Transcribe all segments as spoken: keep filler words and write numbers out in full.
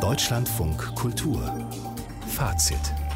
Deutschlandfunk Kultur Fazit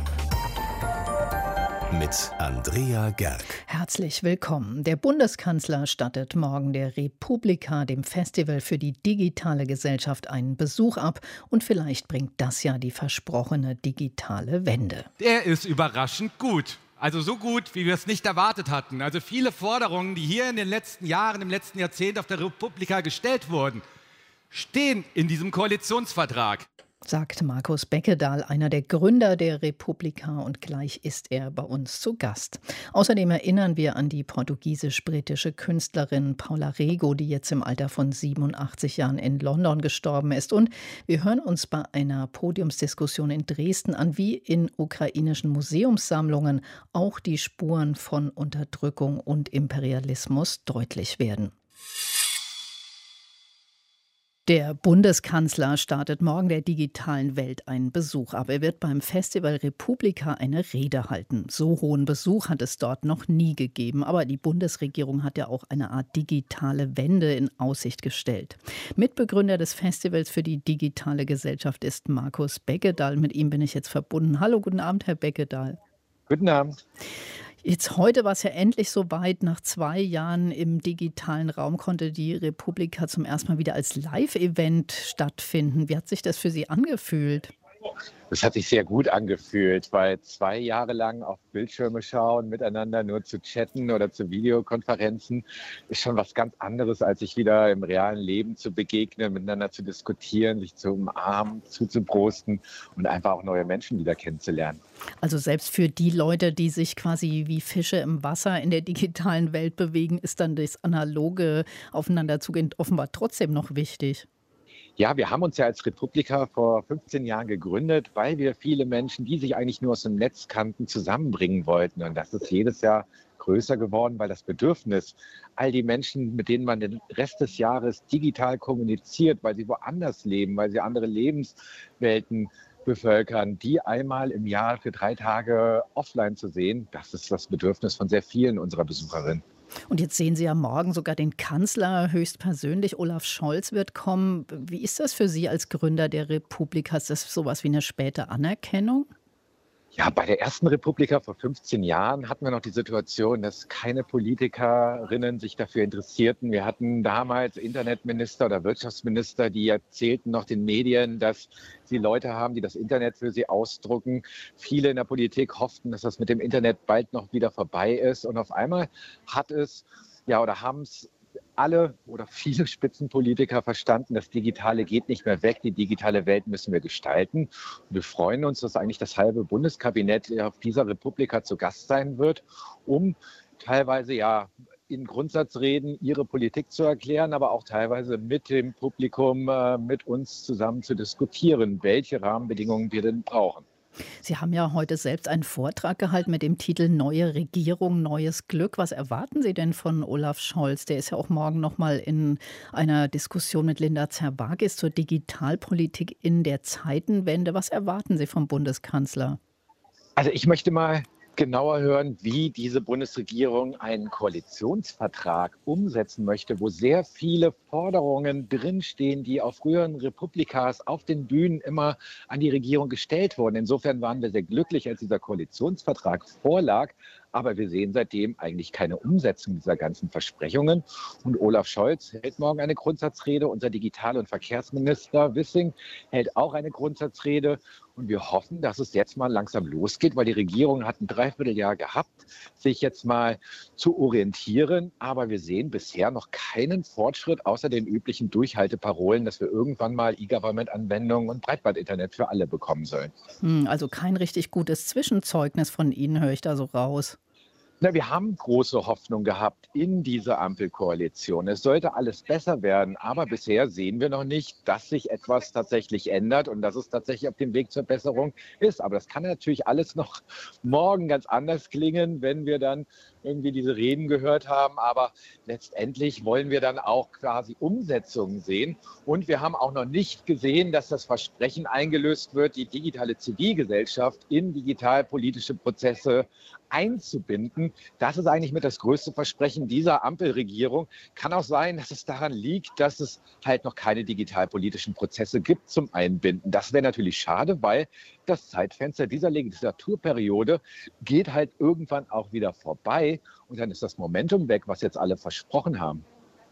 mit Andrea Gerg. Herzlich willkommen. Der Bundeskanzler stattet morgen der Republika, dem Festival für die digitale Gesellschaft, einen Besuch ab. Und vielleicht bringt das ja die versprochene digitale Wende. Der ist überraschend gut. Also so gut, wie wir es nicht erwartet hatten. Also viele Forderungen, die hier in den letzten Jahren, im letzten Jahrzehnt auf der Republika gestellt wurden, stehen in diesem Koalitionsvertrag. Sagt Markus Beckedahl, einer der Gründer der Republika, und gleich ist er bei uns zu Gast. Außerdem erinnern wir an die portugiesisch-britische Künstlerin Paula Rego, die jetzt im Alter von siebenundachtzig Jahren in London gestorben ist. Und wir hören uns bei einer Podiumsdiskussion in Dresden an, wie in ukrainischen Museumssammlungen auch die Spuren von Unterdrückung und Imperialismus deutlich werden. Der Bundeskanzler startet morgen der digitalen Welt einen Besuch ab. Er wird beim Festival Republika eine Rede halten. So hohen Besuch hat es dort noch nie gegeben. Aber die Bundesregierung hat ja auch eine Art digitale Wende in Aussicht gestellt. Mitbegründer des Festivals für die digitale Gesellschaft ist Markus Beckedahl. Mit ihm bin ich jetzt verbunden. Hallo, guten Abend, Herr Beckedahl. Guten Abend. Jetzt heute war es ja endlich soweit. Nach zwei Jahren im digitalen Raum konnte die Republika zum ersten Mal wieder als Live-Event stattfinden. Wie hat sich das für Sie angefühlt? Das hat sich sehr gut angefühlt, weil zwei Jahre lang auf Bildschirme schauen, miteinander nur zu chatten oder zu Videokonferenzen, ist schon was ganz anderes, als sich wieder im realen Leben zu begegnen, miteinander zu diskutieren, sich zu umarmen, zuzuprosten und einfach auch neue Menschen wieder kennenzulernen. Also selbst für die Leute, die sich quasi wie Fische im Wasser in der digitalen Welt bewegen, ist dann das analoge Aufeinanderzugehen offenbar trotzdem noch wichtig. Ja, wir haben uns ja als Republika vor fünfzehn Jahren gegründet, weil wir viele Menschen, die sich eigentlich nur aus dem Netz kannten, zusammenbringen wollten. Und das ist jedes Jahr größer geworden, weil das Bedürfnis, all die Menschen, mit denen man den Rest des Jahres digital kommuniziert, weil sie woanders leben, weil sie andere Lebenswelten bevölkern, die einmal im Jahr für drei Tage offline zu sehen, das ist das Bedürfnis von sehr vielen unserer Besucherinnen. Und jetzt sehen Sie ja morgen sogar den Kanzler höchstpersönlich. Olaf Scholz wird kommen. Wie ist das für Sie als Gründer der Republika? Ist das sowas wie eine späte Anerkennung? Ja, bei der ersten Republika vor fünfzehn Jahren hatten wir noch die Situation, dass keine Politikerinnen sich dafür interessierten. Wir hatten damals Internetminister oder Wirtschaftsminister, die erzählten noch den Medien, dass sie Leute haben, die das Internet für sie ausdrucken. Viele in der Politik hofften, dass das mit dem Internet bald noch wieder vorbei ist. Und auf einmal hat es, ja, oder haben es alle oder viele Spitzenpolitiker verstanden, das Digitale geht nicht mehr weg, die digitale Welt müssen wir gestalten. Und wir freuen uns, dass eigentlich das halbe Bundeskabinett auf dieser Republika zu Gast sein wird, um teilweise ja in Grundsatzreden ihre Politik zu erklären, aber auch teilweise mit dem Publikum, äh, mit uns zusammen zu diskutieren, welche Rahmenbedingungen wir denn brauchen. Sie haben ja heute selbst einen Vortrag gehalten mit dem Titel Neue Regierung, neues Glück. Was erwarten Sie denn von Olaf Scholz? Der ist ja auch morgen noch mal in einer Diskussion mit Linda Zerwakis zur Digitalpolitik in der Zeitenwende. Was erwarten Sie vom Bundeskanzler? Also ich möchte mal genauer hören, wie diese Bundesregierung einen Koalitionsvertrag umsetzen möchte, wo sehr viele Forderungen drinstehen, die auf früheren Republikas auf den Bühnen immer an die Regierung gestellt wurden. Insofern waren wir sehr glücklich, als dieser Koalitionsvertrag vorlag. Aber wir sehen seitdem eigentlich keine Umsetzung dieser ganzen Versprechungen. Und Olaf Scholz hält morgen eine Grundsatzrede. Unser Digital- und Verkehrsminister Wissing hält auch eine Grundsatzrede. Und wir hoffen, dass es jetzt mal langsam losgeht, weil die Regierung hat ein Dreivierteljahr gehabt, sich jetzt mal zu orientieren. Aber wir sehen bisher noch keinen Fortschritt, außer den üblichen Durchhalteparolen, dass wir irgendwann mal E-Government-Anwendungen und Breitbandinternet für alle bekommen sollen. Also kein richtig gutes Zwischenzeugnis von Ihnen, höre ich da so raus. Na, wir haben große Hoffnung gehabt in diese Ampelkoalition. Es sollte alles besser werden, aber bisher sehen wir noch nicht, dass sich etwas tatsächlich ändert und dass es tatsächlich auf dem Weg zur Besserung ist. Aber das kann natürlich alles noch morgen ganz anders klingen, wenn wir dann irgendwie diese Reden gehört haben. Aber letztendlich wollen wir dann auch quasi Umsetzungen sehen. Und wir haben auch noch nicht gesehen, dass das Versprechen eingelöst wird, die digitale Zivilgesellschaft in digitalpolitische Prozesse einzubinden. Das ist eigentlich mit das größte Versprechen dieser Ampelregierung. Kann auch sein, dass es daran liegt, dass es halt noch keine digitalpolitischen Prozesse gibt zum Einbinden. Das wäre natürlich schade, weil das Zeitfenster dieser Legislaturperiode geht halt irgendwann auch wieder vorbei. Und dann ist das Momentum weg, was jetzt alle versprochen haben.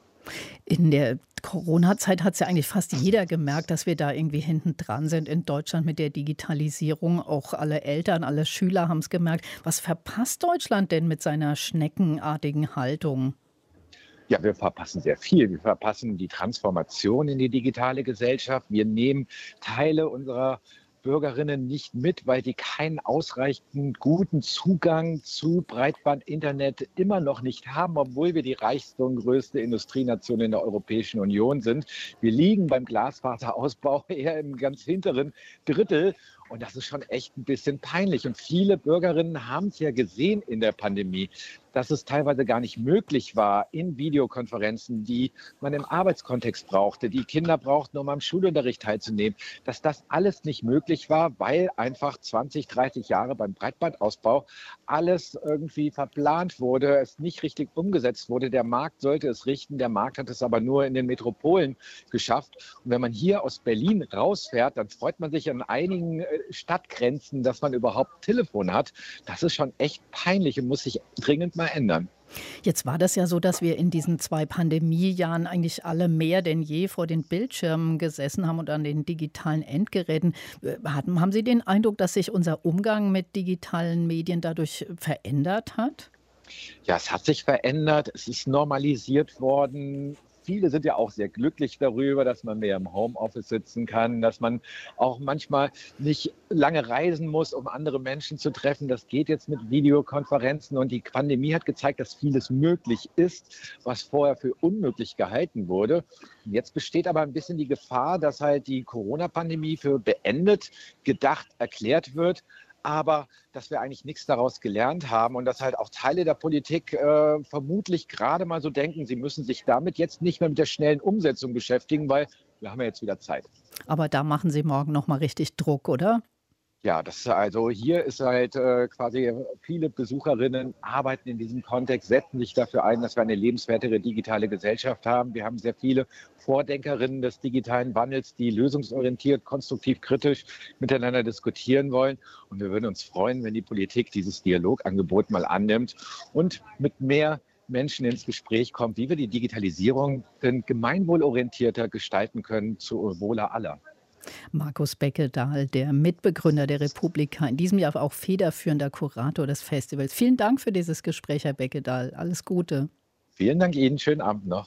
In der Corona-Zeit hat es ja eigentlich fast jeder gemerkt, dass wir da irgendwie hinten dran sind in Deutschland mit der Digitalisierung. Auch alle Eltern, alle Schüler haben es gemerkt. Was verpasst Deutschland denn mit seiner schneckenartigen Haltung? Ja, wir verpassen sehr viel. Wir verpassen die Transformation in die digitale Gesellschaft. Wir nehmen Teile unserer Bürgerinnen nicht mit, weil die keinen ausreichend guten Zugang zu Breitbandinternet immer noch nicht haben, obwohl wir die reichste und größte Industrienation in der Europäischen Union sind. Wir liegen beim Glasfaserausbau eher im ganz hinteren Drittel. Und das ist schon echt ein bisschen peinlich. Und viele Bürgerinnen haben es ja gesehen in der Pandemie, dass es teilweise gar nicht möglich war, in Videokonferenzen, die man im Arbeitskontext brauchte, die Kinder brauchten, um am Schulunterricht teilzunehmen, dass das alles nicht möglich war, weil einfach zwanzig, dreißig Jahre beim Breitbandausbau alles irgendwie verplant wurde, es nicht richtig umgesetzt wurde. Der Markt sollte es richten, der Markt hat es aber nur in den Metropolen geschafft. Und wenn man hier aus Berlin rausfährt, dann freut man sich an einigen Stadtgrenzen, dass man überhaupt Telefon hat. Das ist schon echt peinlich und muss sich dringend mal ändern. Jetzt war das ja so, dass wir in diesen zwei Pandemiejahren eigentlich alle mehr denn je vor den Bildschirmen gesessen haben und an den digitalen Endgeräten. Hatten, haben Sie den Eindruck, dass sich unser Umgang mit digitalen Medien dadurch verändert hat? Ja, es hat sich verändert. Es ist normalisiert worden. Viele sind ja auch sehr glücklich darüber, dass man mehr im Homeoffice sitzen kann, dass man auch manchmal nicht lange reisen muss, um andere Menschen zu treffen. Das geht jetzt mit Videokonferenzen und die Pandemie hat gezeigt, dass vieles möglich ist, was vorher für unmöglich gehalten wurde. Jetzt besteht aber ein bisschen die Gefahr, dass halt die Corona-Pandemie für beendet gedacht erklärt wird, aber dass wir eigentlich nichts daraus gelernt haben und dass halt auch Teile der Politik äh, vermutlich gerade mal so denken, sie müssen sich damit jetzt nicht mehr mit der schnellen Umsetzung beschäftigen, weil wir haben ja jetzt wieder Zeit. Aber da machen Sie morgen noch mal richtig Druck, oder? Ja, das also hier ist halt äh, quasi viele Besucherinnen arbeiten in diesem Kontext, setzen sich dafür ein, dass wir eine lebenswertere digitale Gesellschaft haben. Wir haben sehr viele Vordenkerinnen des digitalen Wandels, die lösungsorientiert, konstruktiv, kritisch miteinander diskutieren wollen. Und wir würden uns freuen, wenn die Politik dieses Dialogangebot mal annimmt und mit mehr Menschen ins Gespräch kommt, wie wir die Digitalisierung denn gemeinwohlorientierter gestalten können, zu Wohle aller. Markus Beckedahl, der Mitbegründer der Republika, in diesem Jahr auch federführender Kurator des Festivals. Vielen Dank für dieses Gespräch, Herr Beckedahl. Alles Gute. Vielen Dank Ihnen. Schönen Abend noch.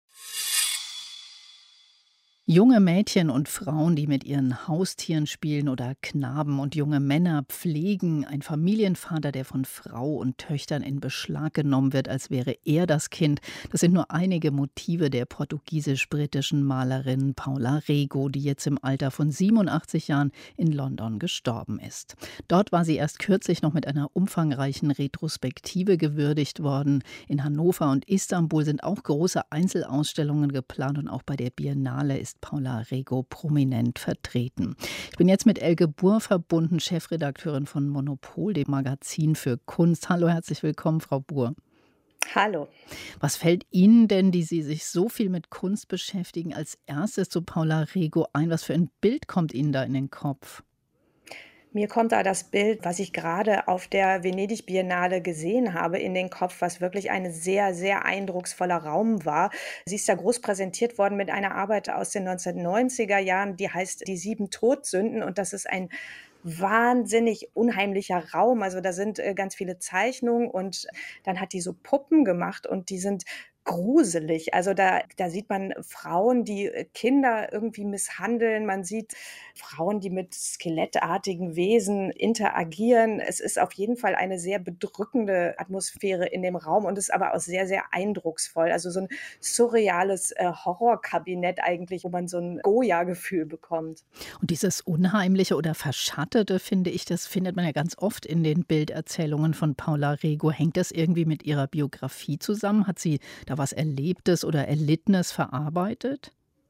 Junge Mädchen und Frauen, die mit ihren Haustieren spielen oder Knaben und junge Männer pflegen. Ein Familienvater, der von Frau und Töchtern in Beschlag genommen wird, als wäre er das Kind. Das sind nur einige Motive der portugiesisch-britischen Malerin Paula Rego, die jetzt im Alter von siebenundachtzig Jahren in London gestorben ist. Dort war sie erst kürzlich noch mit einer umfangreichen Retrospektive gewürdigt worden. In Hannover und Istanbul sind auch große Einzelausstellungen geplant und auch bei der Biennale ist Paula Rego prominent vertreten. Ich bin jetzt mit Elke Buhr verbunden, Chefredakteurin von Monopol, dem Magazin für Kunst. Hallo, herzlich willkommen, Frau Buhr. Hallo. Was fällt Ihnen denn, die Sie sich so viel mit Kunst beschäftigen, als erstes zu Paula Rego ein? Was für ein Bild kommt Ihnen da in den Kopf? Mir kommt da das Bild, was ich gerade auf der Venedig-Biennale gesehen habe, in den Kopf, was wirklich ein sehr, sehr eindrucksvoller Raum war. Sie ist da groß präsentiert worden mit einer Arbeit aus den neunzehnhundertneunziger Jahren, die heißt Die sieben Todsünden. Und das ist ein wahnsinnig unheimlicher Raum. Also da sind äh, ganz viele Zeichnungen und dann hat die so Puppen gemacht und die sind gruselig. Also da da sieht man Frauen, die äh, Kinder irgendwie misshandeln. Man sieht Frauen, die mit skelettartigen Wesen interagieren. Es ist auf jeden Fall eine sehr bedrückende Atmosphäre in dem Raum und ist aber auch sehr, sehr eindrucksvoll. Also so ein surreales äh, Horrorkabinett eigentlich, wo man so ein Goya-Gefühl bekommt. Und dieses Unheimliche oder Verschattete, finde ich, das findet man ja ganz oft in den Bilderzählungen von Paula Rego. Hängt das irgendwie mit ihrer Biografie zusammen? Hat sie da was Erlebtes oder Erlittenes verarbeitet?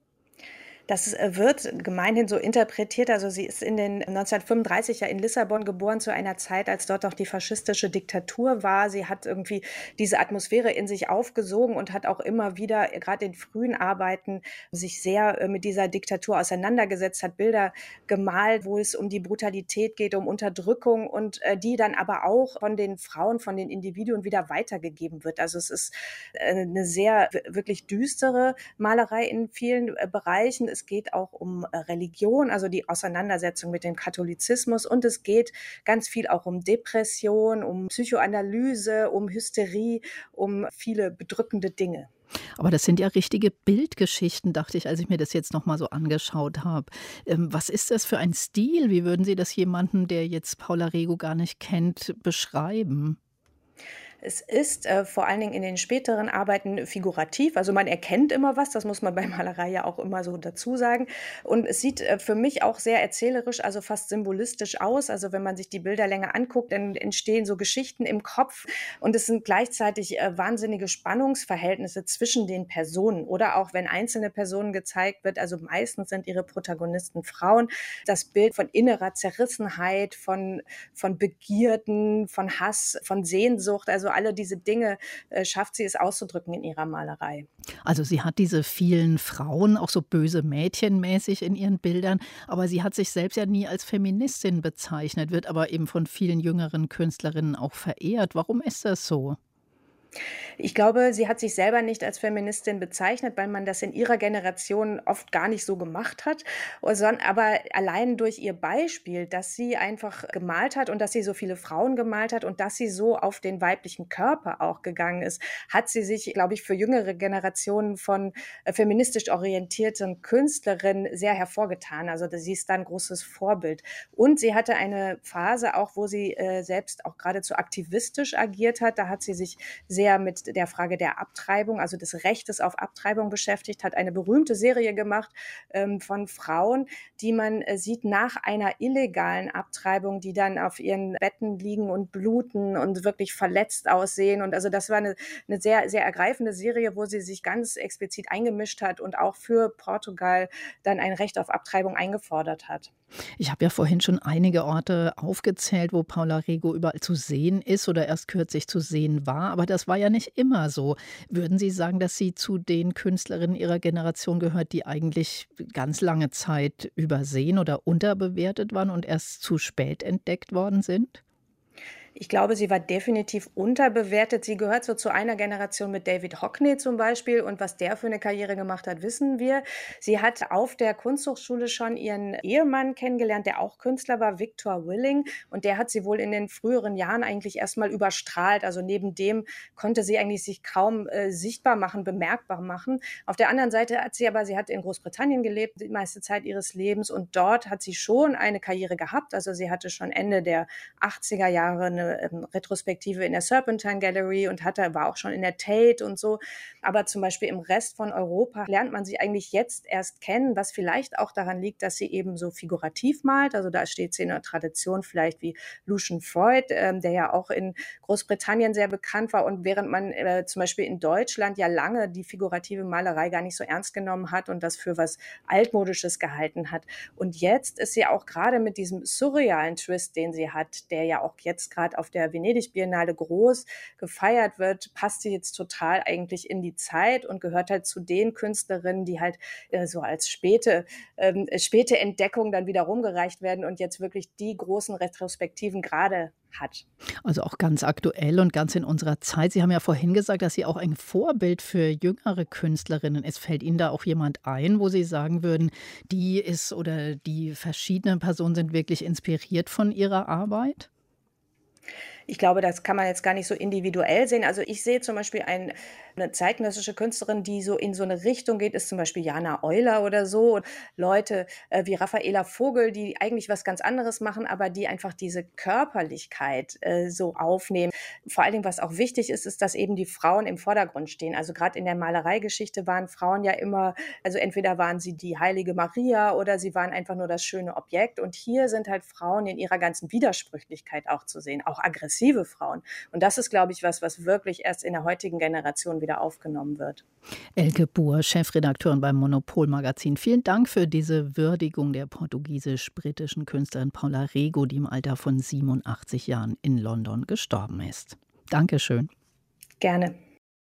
Das äh, wird gemeinhin so interpretiert. Also sie ist in den neunzehnhundertfünfunddreißig ja in Lissabon geboren, zu einer Zeit, als dort noch die faschistische Diktatur war. Sie hat irgendwie diese Atmosphäre in sich aufgesogen und hat auch immer wieder, äh, gerade in frühen Arbeiten, sich sehr äh, mit dieser Diktatur auseinandergesetzt, hat Bilder gemalt, wo es um die Brutalität geht, um Unterdrückung und äh, die dann aber auch von den Frauen, von den Individuen wieder weitergegeben wird. Also es ist äh, eine sehr w- wirklich düstere Malerei in vielen äh, Bereichen. Es geht auch um äh, Religion, also die Auseinandersetzung mit dem Katholizismus. Und es geht ganz viel auch um Depression, um Psychoanalyse, um Hysterie, um viele bedrückende Dinge. Aber das sind ja richtige Bildgeschichten, dachte ich, als ich mir das jetzt noch mal so angeschaut habe. Ähm, was ist das für ein Stil? Wie würden Sie das jemandem, der jetzt Paula Rego gar nicht kennt, beschreiben? Es ist äh, vor allen Dingen in den späteren Arbeiten figurativ. Also man erkennt immer was, das muss man bei Malerei ja auch immer so dazu sagen. Und es sieht äh, für mich auch sehr erzählerisch, also fast symbolistisch aus. Also wenn man sich die Bilder länger anguckt, dann entstehen so Geschichten im Kopf. Und es sind gleichzeitig äh, wahnsinnige Spannungsverhältnisse zwischen den Personen. Oder auch wenn einzelne Personen gezeigt wird, also meistens sind ihre Protagonisten Frauen, das Bild von innerer Zerrissenheit, von, von Begierden, von Hass, von Sehnsucht, also alle diese Dinge äh, schafft sie es auszudrücken in ihrer Malerei. Also sie hat diese vielen Frauen, auch so böse Mädchenmäßig in ihren Bildern, aber sie hat sich selbst ja nie als Feministin bezeichnet, wird aber eben von vielen jüngeren Künstlerinnen auch verehrt. Warum ist das so? Ich glaube, sie hat sich selber nicht als Feministin bezeichnet, weil man das in ihrer Generation oft gar nicht so gemacht hat, sondern aber allein durch ihr Beispiel, dass sie einfach gemalt hat und dass sie so viele Frauen gemalt hat und dass sie so auf den weiblichen Körper auch gegangen ist, hat sie sich, glaube ich, für jüngere Generationen von äh, feministisch orientierten Künstlerinnen sehr hervorgetan. Also sie ist da ein großes Vorbild. Und sie hatte eine Phase auch, wo sie äh, selbst auch geradezu aktivistisch agiert hat. Da hat sie sich sehr mit der Frage der Abtreibung, also des Rechtes auf Abtreibung beschäftigt, hat eine berühmte Serie gemacht ähm, von Frauen, die man äh, sieht nach einer illegalen Abtreibung, die dann auf ihren Betten liegen und bluten und wirklich verletzt aussehen. Und also das war eine, eine sehr, sehr ergreifende Serie, wo sie sich ganz explizit eingemischt hat und auch für Portugal dann ein Recht auf Abtreibung eingefordert hat. Ich habe ja vorhin schon einige Orte aufgezählt, wo Paula Rego überall zu sehen ist oder erst kürzlich zu sehen war, aber das war ja nicht immer so. Würden Sie sagen, dass sie zu den Künstlerinnen ihrer Generation gehört, die eigentlich ganz lange Zeit übersehen oder unterbewertet waren und erst zu spät entdeckt worden sind? Ich glaube, sie war definitiv unterbewertet. Sie gehört so zu einer Generation mit David Hockney zum Beispiel. Und was der für eine Karriere gemacht hat, wissen wir. Sie hat auf der Kunsthochschule schon ihren Ehemann kennengelernt, der auch Künstler war, Victor Willing. Und der hat sie wohl in den früheren Jahren eigentlich erstmal überstrahlt. Also neben dem konnte sie eigentlich sich kaum äh, sichtbar machen, bemerkbar machen. Auf der anderen Seite hat sie aber, sie hat in Großbritannien gelebt, die meiste Zeit ihres Lebens. Und dort hat sie schon eine Karriere gehabt. Also sie hatte schon Ende der achtziger Jahre eine ähm, Retrospektive in der Serpentine Gallery und hatte, war auch schon in der Tate und so. Aber zum Beispiel im Rest von Europa lernt man sie eigentlich jetzt erst kennen, was vielleicht auch daran liegt, dass sie eben so figurativ malt. Also da steht sie in einer Tradition vielleicht wie Lucian Freud, ähm, der ja auch in Großbritannien sehr bekannt war. Und während man äh, zum Beispiel in Deutschland ja lange die figurative Malerei gar nicht so ernst genommen hat und das für was Altmodisches gehalten hat. Und jetzt ist sie auch gerade mit diesem surrealen Twist, den sie hat, der ja auch jetzt gerade auf der Venedig-Biennale groß gefeiert wird, passt sie jetzt total eigentlich in die Zeit und gehört halt zu den Künstlerinnen, die halt äh, so als späte, ähm, späte Entdeckung dann wieder rumgereicht werden und jetzt wirklich die großen Retrospektiven gerade hat. Also auch ganz aktuell und ganz in unserer Zeit. Sie haben ja vorhin gesagt, dass sie auch ein Vorbild für jüngere Künstlerinnen ist. Fällt Ihnen da auch jemand ein, wo Sie sagen würden, die ist oder die verschiedenen Personen sind wirklich inspiriert von ihrer Arbeit? Ich glaube, das kann man jetzt gar nicht so individuell sehen. Also ich sehe zum Beispiel ein, eine zeitgenössische Künstlerin, die so in so eine Richtung geht, ist zum Beispiel Jana Euler oder so. Und Leute äh, wie Raffaela Vogel, die eigentlich was ganz anderes machen, aber die einfach diese Körperlichkeit äh, so aufnehmen. Vor allen Dingen, was auch wichtig ist, ist, dass eben die Frauen im Vordergrund stehen. Also gerade in der Malereigeschichte waren Frauen ja immer, also entweder waren sie die heilige Maria oder sie waren einfach nur das schöne Objekt. Und hier sind halt Frauen in ihrer ganzen Widersprüchlichkeit auch zu sehen, auch aggressive Frauen. Und das ist, glaube ich, was, was wirklich erst in der heutigen Generation wieder aufgenommen wird. Elke Buhr, Chefredakteurin beim Monopol-Magazin. Vielen Dank für diese Würdigung der portugiesisch-britischen Künstlerin Paula Rego, die im Alter von siebenundachtzig Jahren in London gestorben ist. Dankeschön. Gerne.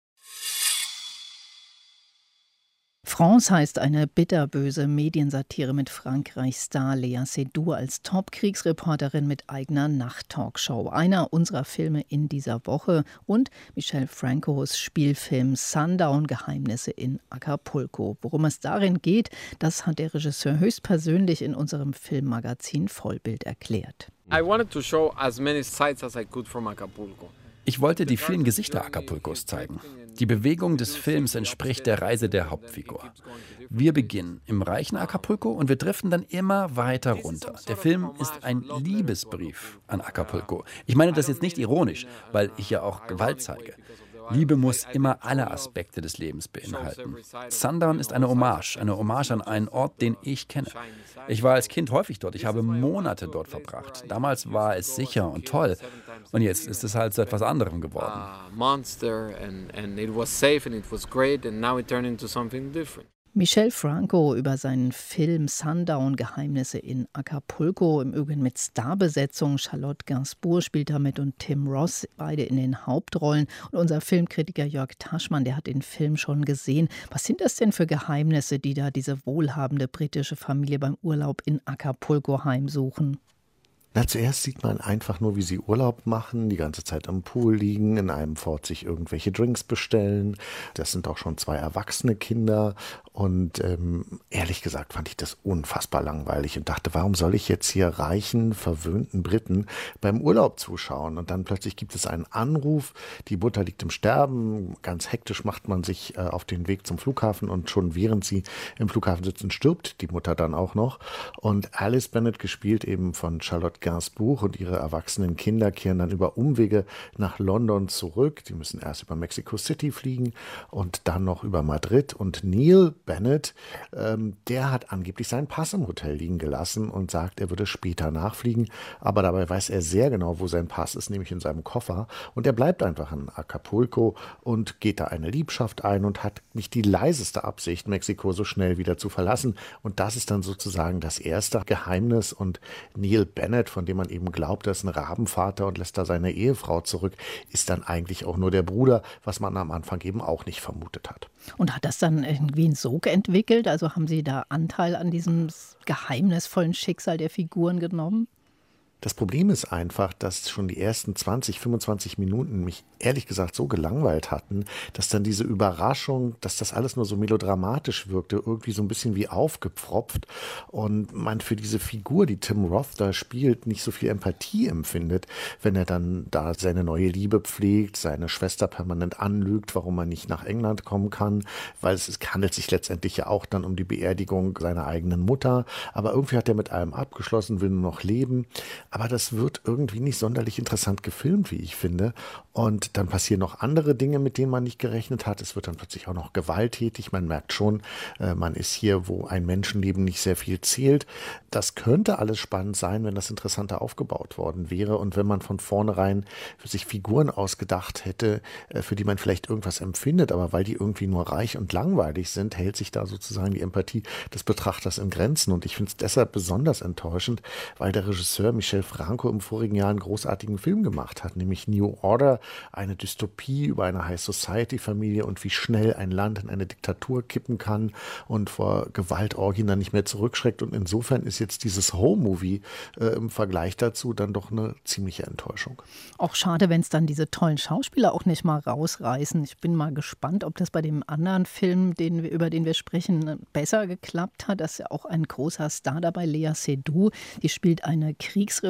France heißt eine bitterböse Mediensatire mit Frankreichs Star Léa Seydoux als Top-Kriegsreporterin mit eigener Nacht-Talkshow. Einer unserer Filme in dieser Woche und Michel Francos Spielfilm Sundown – Geheimnisse in Acapulco. Worum es darin geht, das hat der Regisseur höchstpersönlich in unserem Filmmagazin Vollbild erklärt. I wanted to show as many sights as I could from Acapulco. Ich wollte die vielen Gesichter Acapulcos zeigen. Die Bewegung des Films entspricht der Reise der Hauptfigur. Wir beginnen im reichen Acapulco und wir driften dann immer weiter runter. Der Film ist ein Liebesbrief an Acapulco. Ich meine das jetzt nicht ironisch, weil ich ja auch Gewalt zeige. Liebe muss immer alle Aspekte des Lebens beinhalten. Sundown ist eine Hommage, eine Hommage an einen Ort, den ich kenne. Ich war als Kind häufig dort, ich habe Monate dort verbracht. Damals war es sicher und toll und jetzt ist es halt zu etwas anderem geworden. Monster and and it was safe and it was great and now it turned into something different. Michel Franco über seinen Film Sundown – Geheimnisse in Acapulco, im Übrigen mit Starbesetzung. Charlotte Gainsbourg spielt damit und Tim Roth, beide in den Hauptrollen. Und unser Filmkritiker Jörg Taschmann, der hat den Film schon gesehen. Was sind das denn für Geheimnisse, die da diese wohlhabende britische Familie beim Urlaub in Acapulco heimsuchen? Na, zuerst sieht man einfach nur, wie sie Urlaub machen, die ganze Zeit am Pool liegen, in einem Fort sich irgendwelche Drinks bestellen. Das sind auch schon zwei erwachsene Kinder. Und ähm, ehrlich gesagt fand ich das unfassbar langweilig und dachte, warum soll ich jetzt hier reichen, verwöhnten Briten beim Urlaub zuschauen? Und dann plötzlich gibt es einen Anruf, die Mutter liegt im Sterben, ganz hektisch macht man sich äh, auf den Weg zum Flughafen und schon während sie im Flughafen sitzen, stirbt die Mutter dann auch noch. Und Alice Bennett, gespielt eben von Charlotte Gainsbourg, und ihre erwachsenen Kinder kehren dann über Umwege nach London zurück. Die müssen erst über Mexico City fliegen und dann noch über Madrid. Und Neil Bennett, ähm, der hat angeblich seinen Pass im Hotel liegen gelassen und sagt, er würde später nachfliegen. Aber dabei weiß er sehr genau, wo sein Pass ist, nämlich in seinem Koffer. Und er bleibt einfach in Acapulco und geht da eine Liebschaft ein und hat nicht die leiseste Absicht, Mexiko so schnell wieder zu verlassen. Und das ist dann sozusagen das erste Geheimnis. Und Neil Bennett, von dem man eben glaubt, er ist ein Rabenvater und lässt da seine Ehefrau zurück, ist dann eigentlich auch nur der Bruder, was man am Anfang eben auch nicht vermutet hat. Und hat das dann irgendwie einen Sog entwickelt? Also haben Sie da Anteil an diesem geheimnisvollen Schicksal der Figuren genommen? Das Problem ist einfach, dass schon die ersten zwanzig, fünfundzwanzig Minuten mich ehrlich gesagt so gelangweilt hatten, dass dann diese Überraschung, dass das alles nur so melodramatisch wirkte, irgendwie so ein bisschen wie aufgepfropft und man für diese Figur, die Tim Roth da spielt, nicht so viel Empathie empfindet, wenn er dann da seine neue Liebe pflegt, seine Schwester permanent anlügt, warum er nicht nach England kommen kann, weil es, es handelt sich letztendlich ja auch dann um die Beerdigung seiner eigenen Mutter, aber irgendwie hat er mit allem abgeschlossen, will nur noch leben. Aber das wird irgendwie nicht sonderlich interessant gefilmt, wie ich finde. Und dann passieren noch andere Dinge, mit denen man nicht gerechnet hat. Es wird dann plötzlich auch noch gewalttätig. Man merkt schon, äh, man ist hier, wo ein Menschenleben nicht sehr viel zählt. Das könnte alles spannend sein, wenn das interessanter aufgebaut worden wäre. Und wenn man von vornherein für sich Figuren ausgedacht hätte, äh, für die man vielleicht irgendwas empfindet, aber weil die irgendwie nur reich und langweilig sind, hält sich da sozusagen die Empathie des Betrachters in Grenzen. Und ich finde es deshalb besonders enttäuschend, weil der Regisseur Michel Franco im vorigen Jahr einen großartigen Film gemacht hat, nämlich New Order, eine Dystopie über eine High-Society-Familie und wie schnell ein Land in eine Diktatur kippen kann und vor Gewaltorgien dann nicht mehr zurückschreckt. Und insofern ist jetzt dieses Home-Movie äh, im Vergleich dazu dann doch eine ziemliche Enttäuschung. Auch schade, wenn es dann diese tollen Schauspieler auch nicht mal rausreißen. Ich bin mal gespannt, ob das bei dem anderen Film, den wir, über den wir sprechen, besser geklappt hat. Das ist ja auch ein großer Star dabei, Léa Seydoux. Die spielt eine Kriegsreporterin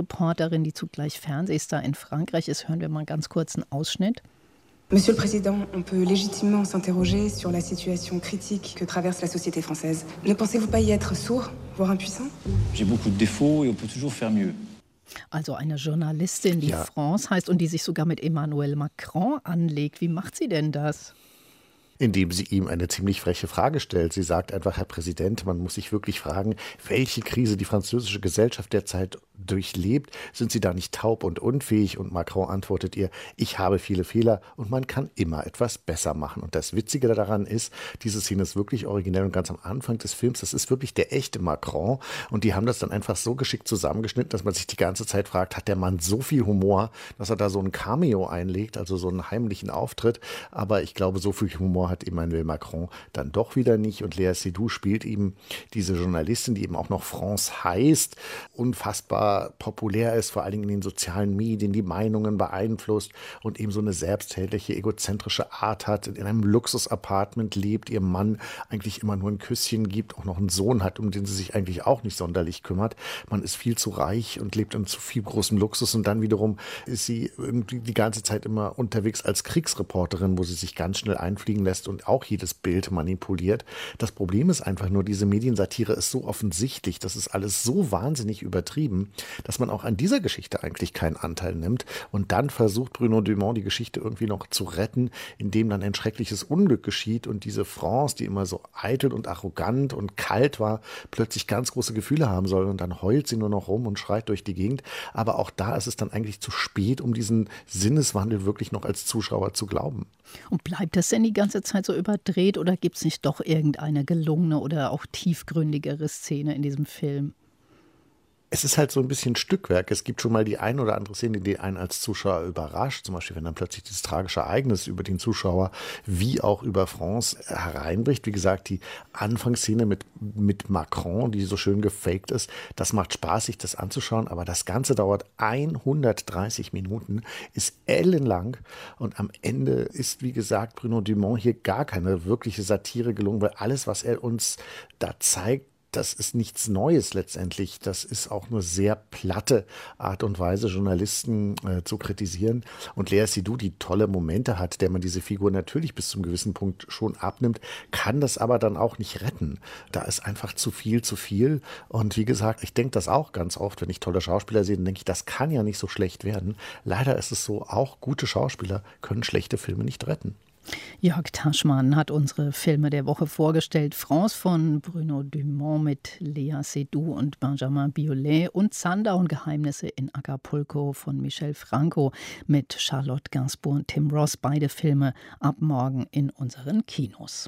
Kriegsreporterin, die zugleich Fernsehstar in Frankreich ist. Hören wir mal ganz kurz einen Ausschnitt. Monsieur le Président, on peut légitimement s'interroger sur la situation critique que traverse la société française. Ne pensez-vous pas y être sourd, voire impuissant? J'ai beaucoup de défauts et on peut toujours faire mieux. Also eine Journalistin, die Ja. France heißt und die sich sogar mit Emmanuel Macron anlegt. Wie macht sie denn das? Indem sie ihm eine ziemlich freche Frage stellt. Sie sagt einfach, Herr Präsident, man muss sich wirklich fragen, welche Krise die französische Gesellschaft derzeit durchlebt. Sind Sie da nicht taub und unfähig? Und Macron antwortet ihr, ich habe viele Fehler und man kann immer etwas besser machen. Und das Witzige daran ist, diese Szene ist wirklich originell und ganz am Anfang des Films, das ist wirklich der echte Macron. Und die haben das dann einfach so geschickt zusammengeschnitten, dass man sich die ganze Zeit fragt, hat der Mann so viel Humor, dass er da so ein Cameo einlegt, also so einen heimlichen Auftritt. Aber ich glaube, so viel Humor hat Emmanuel Macron dann doch wieder nicht. Und Léa Seydoux spielt eben diese Journalistin, die eben auch noch France heißt, unfassbar populär ist, vor allen Dingen in den sozialen Medien, die Meinungen beeinflusst und eben so eine selbstherrliche, egozentrische Art hat, in einem Luxus-Apartment lebt, ihrem Mann eigentlich immer nur ein Küsschen gibt, auch noch einen Sohn hat, um den sie sich eigentlich auch nicht sonderlich kümmert. Man ist viel zu reich und lebt in zu viel großem Luxus und dann wiederum ist sie irgendwie die ganze Zeit immer unterwegs als Kriegsreporterin, wo sie sich ganz schnell einfliegen lässt und auch jedes Bild manipuliert. Das Problem ist einfach nur, diese Mediensatire ist so offensichtlich, das ist alles so wahnsinnig übertrieben, dass man auch an dieser Geschichte eigentlich keinen Anteil nimmt. Und dann versucht Bruno Dumont die Geschichte irgendwie noch zu retten, indem dann ein schreckliches Unglück geschieht und diese France, die immer so eitel und arrogant und kalt war, plötzlich ganz große Gefühle haben soll und dann heult sie nur noch rum und schreit durch die Gegend. Aber auch da ist es dann eigentlich zu spät, um diesen Sinneswandel wirklich noch als Zuschauer zu glauben. Und bleibt das denn die ganze Zeit so überdreht oder gibt es nicht doch irgendeine gelungene oder auch tiefgründigere Szene in diesem Film? Es ist halt so ein bisschen Stückwerk. Es gibt schon mal die ein oder andere Szene, die einen als Zuschauer überrascht. Zum Beispiel, wenn dann plötzlich dieses tragische Ereignis über den Zuschauer wie auch über France hereinbricht. Wie gesagt, die Anfangsszene mit, mit Macron, die so schön gefaked ist, das macht Spaß, sich das anzuschauen. Aber das Ganze dauert hundertdreißig Minuten, ist ellenlang. Und am Ende ist, wie gesagt, Bruno Dumont hier gar keine wirkliche Satire gelungen, weil alles, was er uns da zeigt, das ist nichts Neues letztendlich. Das ist auch nur sehr platte Art und Weise, Journalisten äh, zu kritisieren. Und Léa Seydoux, die tolle Momente hat, der man diese Figur natürlich bis zum gewissen Punkt schon abnimmt, kann das aber dann auch nicht retten. Da ist einfach zu viel, zu viel. Und wie gesagt, ich denke das auch ganz oft, wenn ich tolle Schauspieler sehe, dann denke ich, das kann ja nicht so schlecht werden. Leider ist es so, auch gute Schauspieler können schlechte Filme nicht retten. Jörg Taschmann hat unsere Filme der Woche vorgestellt. France von Bruno Dumont mit Léa Seydoux und Benjamin Biolay und Zander und Geheimnisse in Acapulco von Michel Franco mit Charlotte Gainsbourg und Tim Ross. Beide Filme ab morgen in unseren Kinos.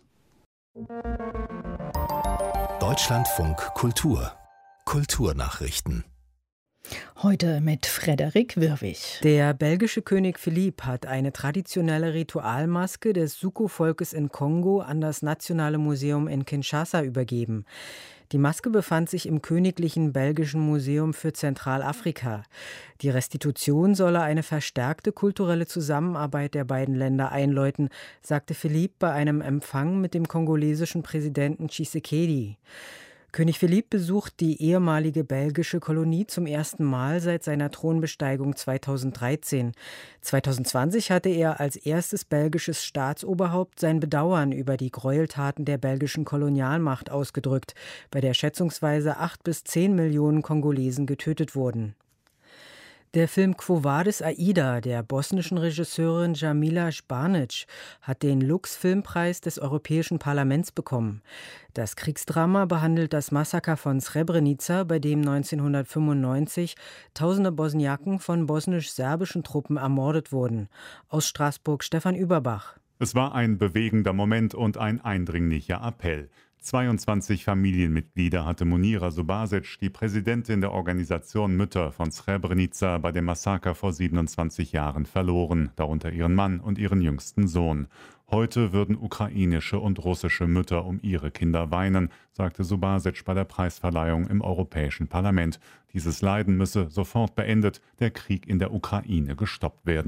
Deutschlandfunk Kultur. Kulturnachrichten. Heute mit Frederik Wirwig. Der belgische König Philippe hat eine traditionelle Ritualmaske des Suku-Volkes in Kongo an das Nationale Museum in Kinshasa übergeben. Die Maske befand sich im Königlichen Belgischen Museum für Zentralafrika. Die Restitution solle eine verstärkte kulturelle Zusammenarbeit der beiden Länder einläuten, sagte Philippe bei einem Empfang mit dem kongolesischen Präsidenten Tshisekedi. König Philippe besucht die ehemalige belgische Kolonie zum ersten Mal seit seiner Thronbesteigung zweitausenddreizehn. zweitausendzwanzig hatte er als erstes belgisches Staatsoberhaupt sein Bedauern über die Gräueltaten der belgischen Kolonialmacht ausgedrückt, bei der schätzungsweise acht bis zehn Millionen Kongolesen getötet wurden. Der Film Quo Vadis Aida der bosnischen Regisseurin Jamila Žbanić hat den Lux-Filmpreis des Europäischen Parlaments bekommen. Das Kriegsdrama behandelt das Massaker von Srebrenica, bei dem neunzehnhundertfünfundneunzig tausende Bosniaken von bosnisch-serbischen Truppen ermordet wurden. Aus Straßburg Stefan Überbach. Es war ein bewegender Moment und ein eindringlicher Appell. zweiundzwanzig Familienmitglieder hatte Munira Subasic, die Präsidentin der Organisation Mütter von Srebrenica, bei dem Massaker vor siebenundzwanzig Jahren verloren, darunter ihren Mann und ihren jüngsten Sohn. Heute würden ukrainische und russische Mütter um ihre Kinder weinen, sagte Subasic bei der Preisverleihung im Europäischen Parlament. Dieses Leiden müsse sofort beendet, der Krieg in der Ukraine gestoppt werden.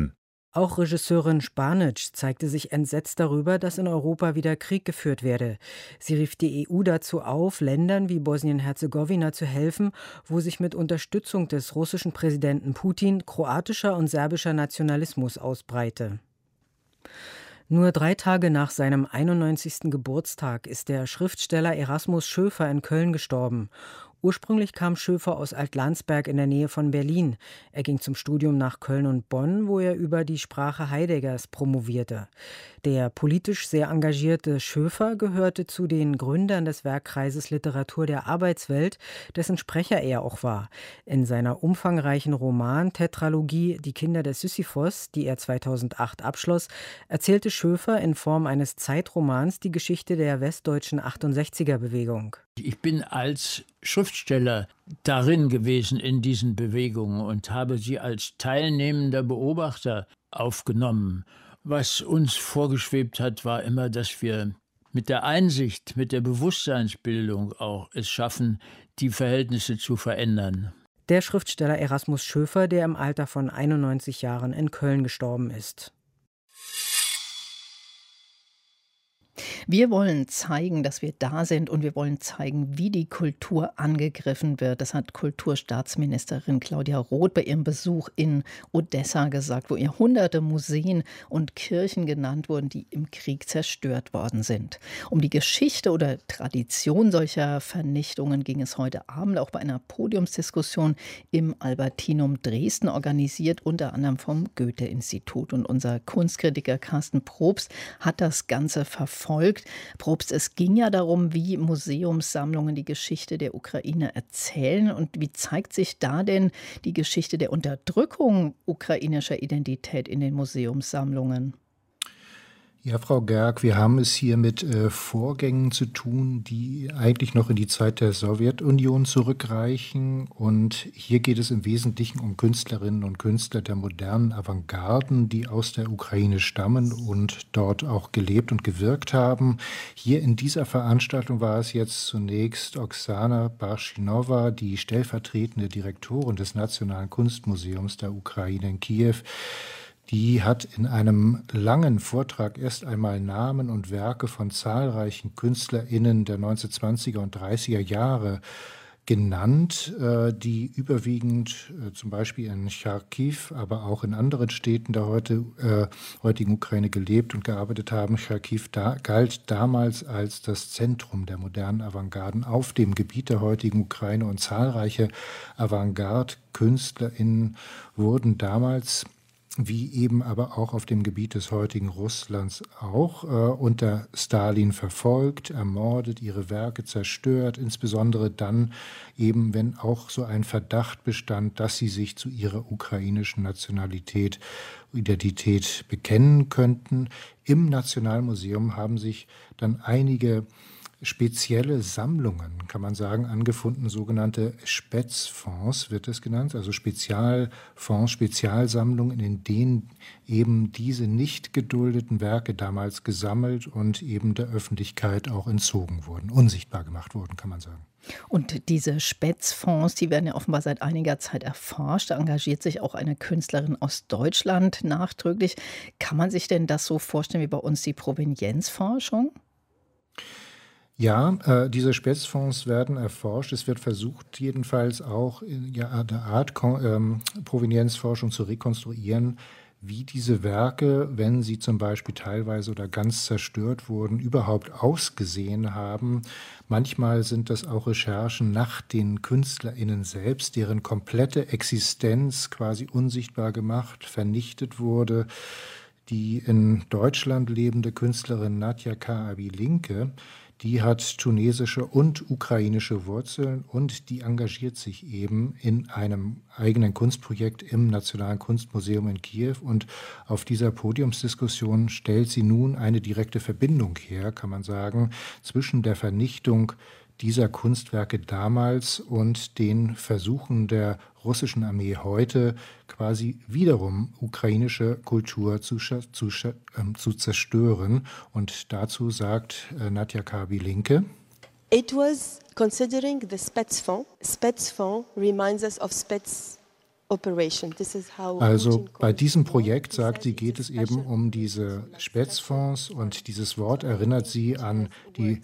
Auch Regisseurin Spanic zeigte sich entsetzt darüber, dass in Europa wieder Krieg geführt werde. Sie rief die E U dazu auf, Ländern wie Bosnien-Herzegowina zu helfen, wo sich mit Unterstützung des russischen Präsidenten Putin kroatischer und serbischer Nationalismus ausbreite. Nur drei Tage nach seinem einundneunzigsten Geburtstag ist der Schriftsteller Erasmus Schöfer in Köln gestorben. Ursprünglich kam Schöfer aus Altlandsberg in der Nähe von Berlin. Er ging zum Studium nach Köln und Bonn, wo er über die Sprache Heideggers promovierte. Der politisch sehr engagierte Schöfer gehörte zu den Gründern des Werkkreises Literatur der Arbeitswelt, dessen Sprecher er auch war. In seiner umfangreichen Roman-Tetralogie Die Kinder des Sisyphos, die er zweitausendacht abschloss, erzählte Schöfer in Form eines Zeitromans die Geschichte der westdeutschen achtundsechziger-Bewegung. Ich bin als Schriftsteller darin gewesen in diesen Bewegungen und habe sie als teilnehmender Beobachter aufgenommen. Was uns vorgeschwebt hat, war immer, dass wir mit der Einsicht, mit der Bewusstseinsbildung auch es schaffen, die Verhältnisse zu verändern. Der Schriftsteller Erasmus Schöfer, der im Alter von einundneunzig Jahren in Köln gestorben ist. Wir wollen zeigen, dass wir da sind und wir wollen zeigen, wie die Kultur angegriffen wird. Das hat Kulturstaatsministerin Claudia Roth bei ihrem Besuch in Odessa gesagt, wo ihr hunderte Museen und Kirchen genannt wurden, die im Krieg zerstört worden sind. Um die Geschichte oder Tradition solcher Vernichtungen ging es heute Abend auch bei einer Podiumsdiskussion im Albertinum Dresden, organisiert unter anderem vom Goethe-Institut. Und unser Kunstkritiker Carsten Probst hat das Ganze verfolgt. Probst, es ging ja darum, wie Museumssammlungen die Geschichte der Ukraine erzählen. Und wie zeigt sich da denn die Geschichte der Unterdrückung ukrainischer Identität in den Museumssammlungen? Ja, Frau Gerg, wir haben es hier mit äh, Vorgängen zu tun, die eigentlich noch in die Zeit der Sowjetunion zurückreichen. Und hier geht es im Wesentlichen um Künstlerinnen und Künstler der modernen Avantgarden, die aus der Ukraine stammen und dort auch gelebt und gewirkt haben. Hier in dieser Veranstaltung war es jetzt zunächst Oksana Barschinova, die stellvertretende Direktorin des Nationalen Kunstmuseums der Ukraine in Kiew. Die hat in einem langen Vortrag erst einmal Namen und Werke von zahlreichen KünstlerInnen der neunzehnhundertzwanziger und dreißiger Jahre genannt, die überwiegend zum Beispiel in Charkiw, aber auch in anderen Städten der heute, äh, heutigen Ukraine gelebt und gearbeitet haben. Charkiw da, galt damals als das Zentrum der modernen Avantgarden auf dem Gebiet der heutigen Ukraine und zahlreiche Avantgarde-KünstlerInnen wurden damals, wie eben aber auch auf dem Gebiet des heutigen Russlands auch, äh, unter Stalin verfolgt, ermordet, ihre Werke zerstört, insbesondere dann eben, wenn auch so ein Verdacht bestand, dass sie sich zu ihrer ukrainischen Nationalität, Identität bekennen könnten. Im Nationalmuseum haben sich dann einige spezielle Sammlungen, kann man sagen, angefunden, sogenannte Spätzfonds wird es genannt, also Spezialfonds, Spezialsammlungen, in denen eben diese nicht geduldeten Werke damals gesammelt und eben der Öffentlichkeit auch entzogen wurden, unsichtbar gemacht wurden, kann man sagen. Und diese Spätzfonds, die werden ja offenbar seit einiger Zeit erforscht. Da engagiert sich auch eine Künstlerin aus Deutschland nachdrücklich. Kann man sich denn das so vorstellen wie bei uns die Provenienzforschung? Ja, äh, diese Spätzfonds werden erforscht. Es wird versucht, jedenfalls auch in ja, einer Art Kon- ähm, Provenienzforschung zu rekonstruieren, wie diese Werke, wenn sie zum Beispiel teilweise oder ganz zerstört wurden, überhaupt ausgesehen haben. Manchmal sind das auch Recherchen nach den KünstlerInnen selbst, deren komplette Existenz quasi unsichtbar gemacht, vernichtet wurde. Die in Deutschland lebende Künstlerin Nadja Kaabi-Linke, die hat tunesische und ukrainische Wurzeln und die engagiert sich eben in einem eigenen Kunstprojekt im Nationalen Kunstmuseum in Kiew. Und auf dieser Podiumsdiskussion stellt sie nun eine direkte Verbindung her, kann man sagen, zwischen der Vernichtung dieser Kunstwerke damals und den Versuchen der russischen Armee heute, quasi wiederum ukrainische Kultur zu, zu, äh, zu zerstören. Und dazu sagt äh, Nadja Kaabi-Linke: It was considering the Spetsfonds. Spetsfonds reminds us of Spets Also bei diesem Projekt, sagt sie, geht es eben um diese Spezfonds und dieses Wort erinnert sie an die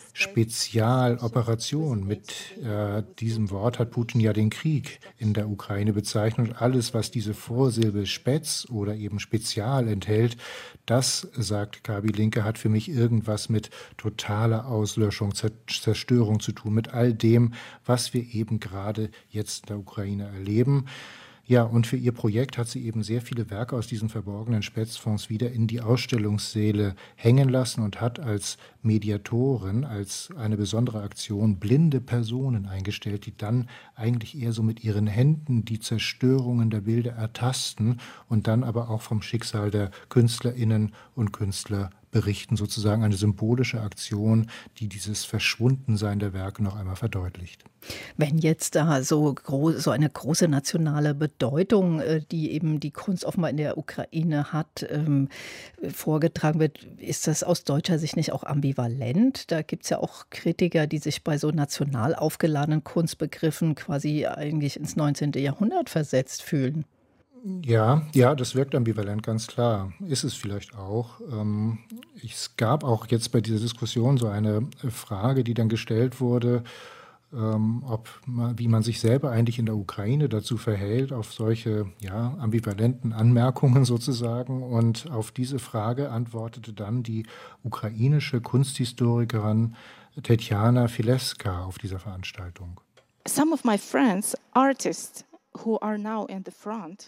Spezialoperation. Mit äh, diesem Wort hat Putin ja den Krieg in der Ukraine bezeichnet. Und alles, was diese Vorsilbe Spez oder eben Spezial enthält, das, sagt Gabi Linke, hat für mich irgendwas mit totaler Auslöschung, Zerstörung zu tun, mit all dem, was wir eben gerade jetzt in der Ukraine erleben. Ja, und für ihr Projekt hat sie eben sehr viele Werke aus diesen verborgenen Spezfonds wieder in die Ausstellungssäle hängen lassen und hat als Mediatorin, als eine besondere Aktion blinde Personen eingestellt, die dann eigentlich eher so mit ihren Händen die Zerstörungen der Bilder ertasten und dann aber auch vom Schicksal der KünstlerInnen und Künstler berichten, sozusagen eine symbolische Aktion, die dieses Verschwundensein der Werke noch einmal verdeutlicht. Wenn jetzt da so, groß, so eine große nationale Bedeutung, die eben die Kunst offenbar in der Ukraine hat, ähm, vorgetragen wird, ist das aus deutscher Sicht nicht auch ambivalent? Da gibt es ja auch Kritiker, die sich bei so national aufgeladenen Kunstbegriffen quasi eigentlich ins neunzehnten Jahrhundert versetzt fühlen. Ja, ja, das wirkt ambivalent, ganz klar. Ist es vielleicht auch. Ähm, es gab auch jetzt bei dieser Diskussion so eine Frage, die dann gestellt wurde, ähm, ob man, wie man sich selber eigentlich in der Ukraine dazu verhält, auf solche ja, ambivalenten Anmerkungen sozusagen. Und auf diese Frage antwortete dann die ukrainische Kunsthistorikerin Tetjana Fileska auf dieser Veranstaltung. Some of my friends, artists who are now in the front,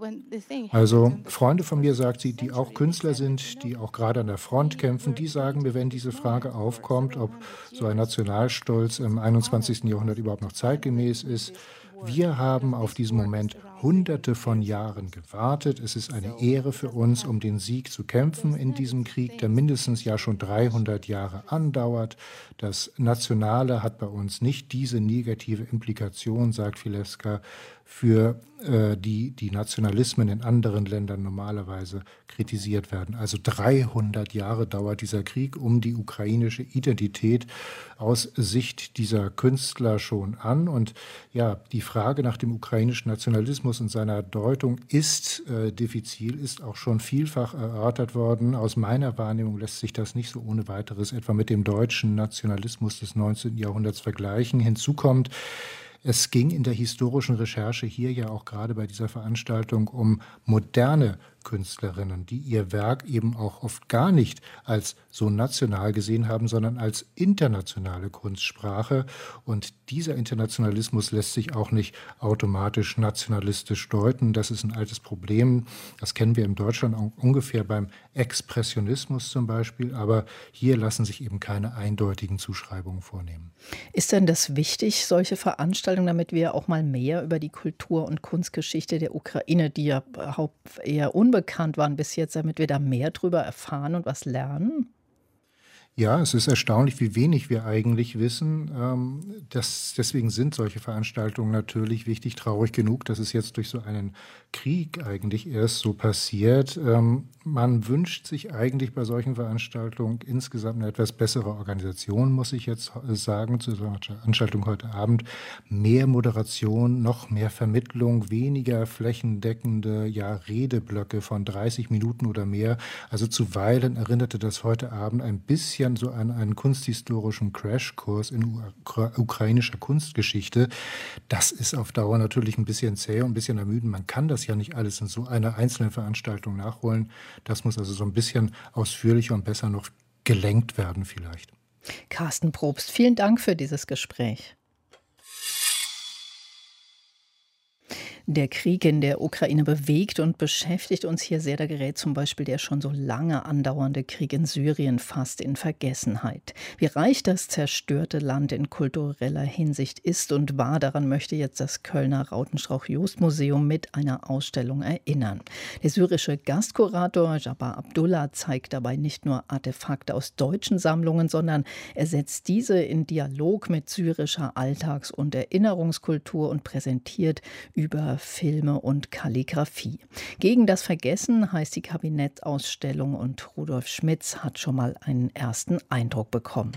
Also Freunde von mir, sagt sie, die auch Künstler sind, die auch gerade an der Front kämpfen, die sagen mir, wenn diese Frage aufkommt, ob so ein Nationalstolz im einundzwanzigsten Jahrhundert überhaupt noch zeitgemäß ist, wir haben auf diesen Moment hunderte von Jahren gewartet. Es ist eine Ehre für uns, um den Sieg zu kämpfen in diesem Krieg, der mindestens ja schon dreihundert Jahre andauert. Das Nationale hat bei uns nicht diese negative Implikation, sagt Fileska, für äh, die die Nationalismen in anderen Ländern normalerweise kritisiert werden. Also dreihundert Jahre dauert dieser Krieg um die ukrainische Identität aus Sicht dieser Künstler schon an. Und ja, die Frage nach dem ukrainischen Nationalismus und seiner Deutung ist äh, diffizil, ist auch schon vielfach erörtert worden. Aus meiner Wahrnehmung lässt sich das nicht so ohne weiteres etwa mit dem deutschen Nationalismus des neunzehnten Jahrhunderts vergleichen. Hinzu kommt, es ging in der historischen Recherche hier ja auch gerade bei dieser Veranstaltung um moderne Künstlerinnen, die ihr Werk eben auch oft gar nicht als so national gesehen haben, sondern als internationale Kunstsprache. Und dieser Internationalismus lässt sich auch nicht automatisch nationalistisch deuten. Das ist ein altes Problem. Das kennen wir in Deutschland auch ungefähr beim Expressionismus zum Beispiel. Aber hier lassen sich eben keine eindeutigen Zuschreibungen vornehmen. Ist denn das wichtig, solche Veranstaltungen, damit wir auch mal mehr über die Kultur- und Kunstgeschichte der Ukraine, die ja eher unbekannt waren bis jetzt, damit wir da mehr drüber erfahren und was lernen? Ja, es ist erstaunlich, wie wenig wir eigentlich wissen. Ähm, das, deswegen sind solche Veranstaltungen natürlich wichtig. Traurig genug, dass es jetzt durch so einen Krieg eigentlich erst so passiert. Ähm, man wünscht sich eigentlich bei solchen Veranstaltungen insgesamt eine etwas bessere Organisation, muss ich jetzt sagen, zu so einer Veranstaltung heute Abend. Mehr Moderation, noch mehr Vermittlung, weniger flächendeckende ja, Redeblöcke von dreißig Minuten oder mehr. Also zuweilen erinnerte das heute Abend ein bisschen so an einen kunsthistorischen Crashkurs in ukra- ukrainischer Kunstgeschichte. Das ist auf Dauer natürlich ein bisschen zäh und ein bisschen ermüdend. Man kann das ja nicht alles in so einer einzelnen Veranstaltung nachholen. Das muss also so ein bisschen ausführlicher und besser noch gelenkt werden vielleicht. Carsten Probst, vielen Dank für dieses Gespräch. Der Krieg in der Ukraine bewegt und beschäftigt uns hier sehr. Da gerät zum Beispiel der schon so lange andauernde Krieg in Syrien fast in Vergessenheit. Wie reich das zerstörte Land in kultureller Hinsicht ist und war, daran möchte jetzt das Kölner Rautenstrauch-Jost-Museum mit einer Ausstellung erinnern. Der syrische Gastkurator Jabbar Abdullah zeigt dabei nicht nur Artefakte aus deutschen Sammlungen, sondern er setzt diese in Dialog mit syrischer Alltags- und Erinnerungskultur und präsentiert über Filme und Kalligraphie. Gegen das Vergessen heißt die Kabinettausstellung und Rudolf Schmitz hat schon mal einen ersten Eindruck bekommen.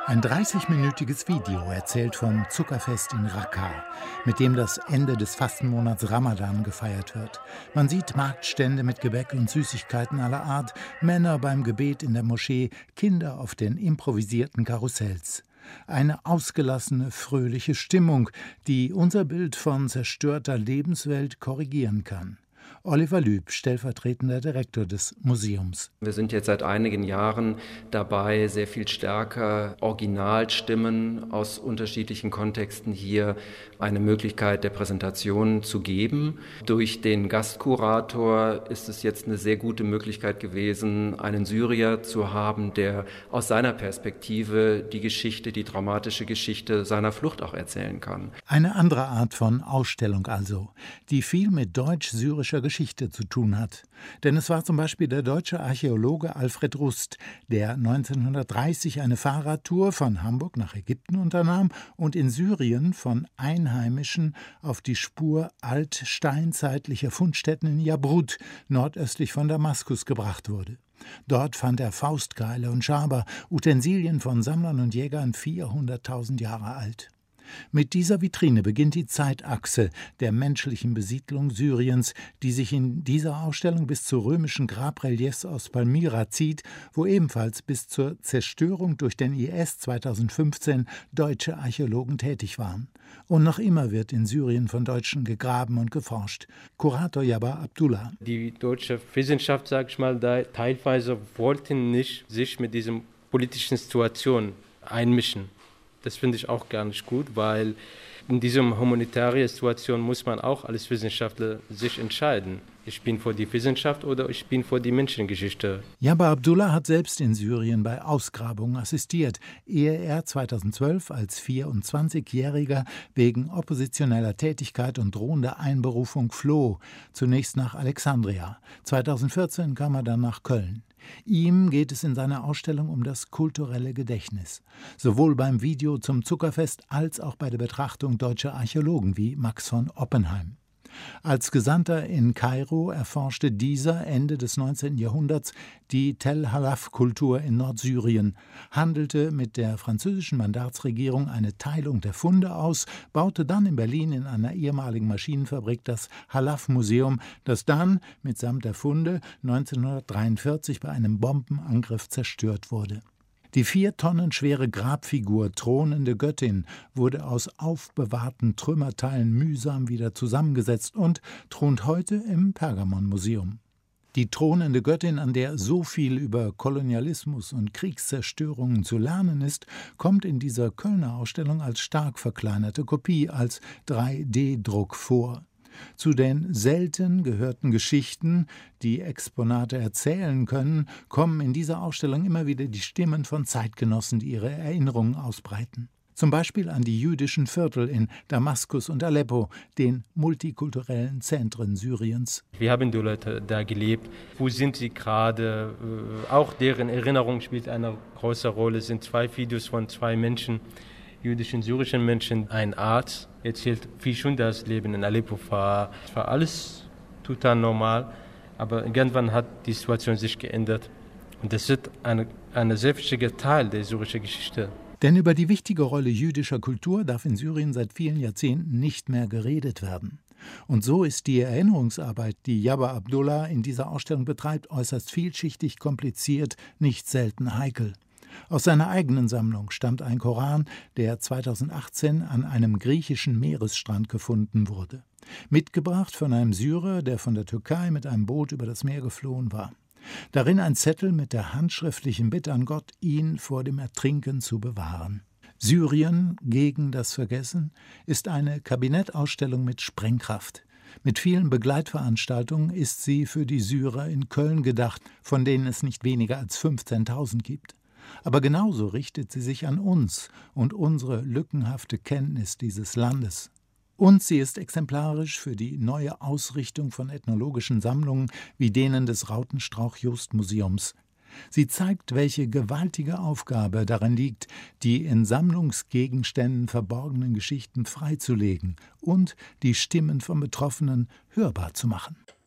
Ein dreißigminütiges Video erzählt vom Zuckerfest in Raqqa, mit dem das Ende des Fastenmonats Ramadan gefeiert wird. Man sieht Marktstände mit Gebäck und Süßigkeiten aller Art, Männer beim Gebet in der Moschee, Kinder auf den improvisierten Karussells. Eine ausgelassene, fröhliche Stimmung, die unser Bild von zerstörter Lebenswelt korrigieren kann. Oliver Lüb, stellvertretender Direktor des Museums. Wir sind jetzt seit einigen Jahren dabei, sehr viel stärker Originalstimmen aus unterschiedlichen Kontexten hier eine Möglichkeit der Präsentation zu geben. Durch den Gastkurator ist es jetzt eine sehr gute Möglichkeit gewesen, einen Syrier zu haben, der aus seiner Perspektive die Geschichte, die dramatische Geschichte seiner Flucht auch erzählen kann. Eine andere Art von Ausstellung also, die viel mit deutsch-syrischer Geschichte Geschichte zu tun hat. Denn es war zum Beispiel der deutsche Archäologe Alfred Rust, der neunzehnhundertdreißig eine Fahrradtour von Hamburg nach Ägypten unternahm und in Syrien von Einheimischen auf die Spur altsteinzeitlicher Fundstätten in Jabrut, nordöstlich von Damaskus, gebracht wurde. Dort fand er Faustkeile und Schaber, Utensilien von Sammlern und Jägern vierhunderttausend Jahre alt. Mit dieser Vitrine beginnt die Zeitachse der menschlichen Besiedlung Syriens, die sich in dieser Ausstellung bis zu römischen Grabreliefs aus Palmyra zieht, wo ebenfalls bis zur Zerstörung durch den I S zweitausendfünfzehn deutsche Archäologen tätig waren. Und noch immer wird in Syrien von Deutschen gegraben und geforscht. Kurator Jabbar Abdullah. Die deutsche Wissenschaft, sag ich mal, da teilweise wollten nicht sich mit dieser politischen Situation einmischen. Das finde ich auch gar nicht gut, weil in dieser humanitären Situation muss man auch als Wissenschaftler sich entscheiden. Ich bin für die Wissenschaft oder ich bin für die Menschengeschichte. Jabbar Abdullah hat selbst in Syrien bei Ausgrabungen assistiert, ehe er zweitausendzwölf als vierundzwanzigjähriger wegen oppositioneller Tätigkeit und drohender Einberufung floh. Zunächst nach Alexandria. zweitausendvierzehn kam er dann nach Köln. Ihm geht es in seiner Ausstellung um das kulturelle Gedächtnis, sowohl beim Video zum Zuckerfest als auch bei der Betrachtung deutscher Archäologen wie Max von Oppenheim. Als Gesandter in Kairo erforschte dieser Ende des neunzehnten Jahrhunderts die Tell-Halaf-Kultur in Nordsyrien, handelte mit der französischen Mandatsregierung eine Teilung der Funde aus, baute dann in Berlin in einer ehemaligen Maschinenfabrik das Halaf-Museum, das dann mitsamt der Funde neunzehnhundertdreiundvierzig bei einem Bombenangriff zerstört wurde. Die vier Tonnen schwere Grabfigur Thronende Göttin wurde aus aufbewahrten Trümmerteilen mühsam wieder zusammengesetzt und thront heute im Pergamon-Museum. Die thronende Göttin, an der so viel über Kolonialismus und Kriegszerstörungen zu lernen ist, kommt in dieser Kölner Ausstellung als stark verkleinerte Kopie, als drei D Druck vor. Zu den selten gehörten Geschichten, die Exponate erzählen können, kommen in dieser Ausstellung immer wieder die Stimmen von Zeitgenossen, die ihre Erinnerungen ausbreiten. Zum Beispiel an die jüdischen Viertel in Damaskus und Aleppo, den multikulturellen Zentren Syriens. Wir haben die Leute da gelebt. Wo sind sie gerade? Auch deren Erinnerung spielt eine große Rolle. Es sind zwei Videos von zwei Menschen, jüdischen, syrischen Menschen. Ein Arzt erzählt, wie schon das Leben in Aleppo war. Es war alles total normal, aber irgendwann hat die Situation sich geändert. Und das ist ein eine sehr wichtiger Teil der syrischen Geschichte. Denn über die wichtige Rolle jüdischer Kultur darf in Syrien seit vielen Jahrzehnten nicht mehr geredet werden. Und so ist die Erinnerungsarbeit, die Jabbar Abdullah in dieser Ausstellung betreibt, äußerst vielschichtig, kompliziert, nicht selten heikel. Aus seiner eigenen Sammlung stammt ein Koran, der zweitausendachtzehn an einem griechischen Meeresstrand gefunden wurde. Mitgebracht von einem Syrer, der von der Türkei mit einem Boot über das Meer geflohen war. Darin ein Zettel mit der handschriftlichen Bitte an Gott, ihn vor dem Ertrinken zu bewahren. Syrien gegen das Vergessen ist eine Kabinettausstellung mit Sprengkraft. Mit vielen Begleitveranstaltungen ist sie für die Syrer in Köln gedacht, von denen es nicht weniger als fünfzehntausend gibt. Aber genauso richtet sie sich an uns und unsere lückenhafte Kenntnis dieses Landes. Und sie ist exemplarisch für die neue Ausrichtung von ethnologischen Sammlungen wie denen des Rautenstrauch-Jost-Museums. Sie zeigt, welche gewaltige Aufgabe darin liegt, die in Sammlungsgegenständen verborgenen Geschichten freizulegen und die Stimmen von Betroffenen hörbar zu machen.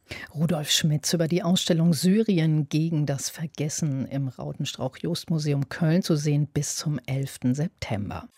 Rudolf Schmitz über die Ausstellung Syrien gegen das Vergessen im Rautenstrauch-Jost-Museum Köln zu sehen bis zum elften September.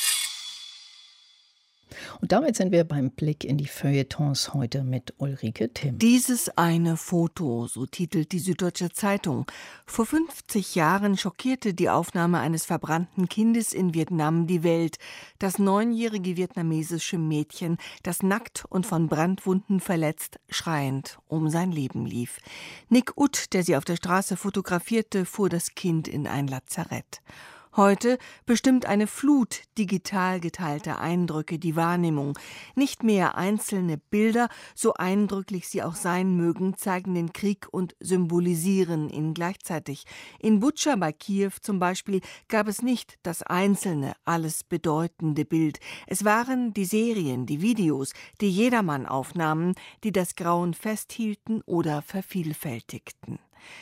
Und damit sind wir beim Blick in die Feuilletons heute mit Ulrike Timm. Dieses eine Foto, so titelt die Süddeutsche Zeitung. Vor fünfzig Jahren schockierte die Aufnahme eines verbrannten Kindes in Vietnam die Welt. Das neunjährige vietnamesische Mädchen, das nackt und von Brandwunden verletzt, schreiend um sein Leben lief. Nick Ut, der sie auf der Straße fotografierte, fuhr das Kind in ein Lazarett. Heute bestimmt eine Flut digital geteilter Eindrücke die Wahrnehmung. Nicht mehr einzelne Bilder, so eindrücklich sie auch sein mögen, zeigen den Krieg und symbolisieren ihn gleichzeitig. In Butscha bei Kiew zum Beispiel gab es nicht das einzelne, alles bedeutende Bild. Es waren die Serien, die Videos, die jedermann aufnahmen, die das Grauen festhielten oder vervielfältigten.